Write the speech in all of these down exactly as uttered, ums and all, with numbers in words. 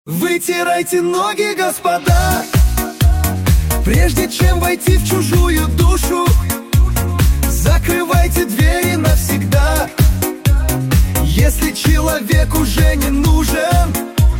Вытирайте ноги, господа, прежде чем войти в чужую душу. Закрывайте двери навсегда, если человек уже не нужен.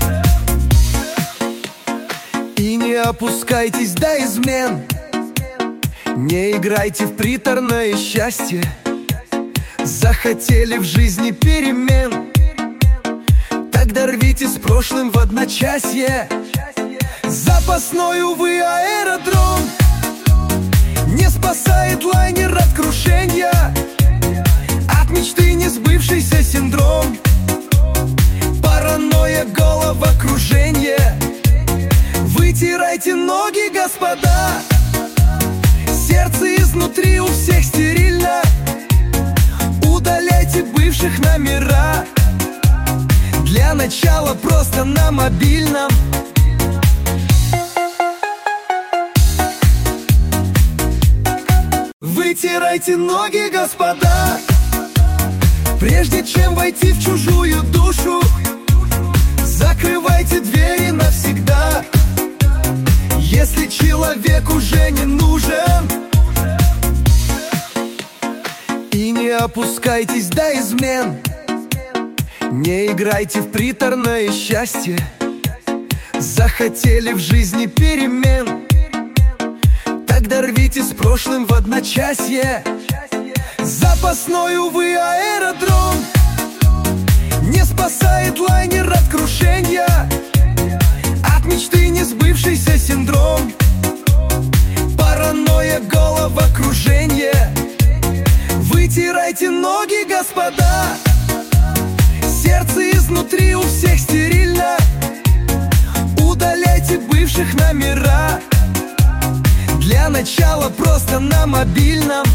И не опускайтесь до измен, не играйте в приторное счастье. Захотели в жизни перемен, тогда рвите с прошлым в одночасье. Запасной, увы, аэродром не спасает лайнер от крушения. От мечты не сбывшийся синдром, паранойя, головокружение. Вытирайте ноги, господа, сердце изнутри у всех стерильно. Удаляйте бывших номера, для начала просто на мобильном. Вытирайте ноги, господа, прежде чем войти в чужую душу. Закрывайте двери навсегда, если человек уже не нужен. И не опускайтесь до измен, не играйте в приторное счастье. Захотели в жизни перемен, тогда рвите с прошлым в одночасье. Запасной, увы, аэродром не спасает лайнер от крушения. От мечты не сбывшийся синдром, паранойя, головокружение. Вытирайте ноги, господа, сердце изнутри у всех стерильно. Удаляйте бывших номера, для начала просто на мобильном.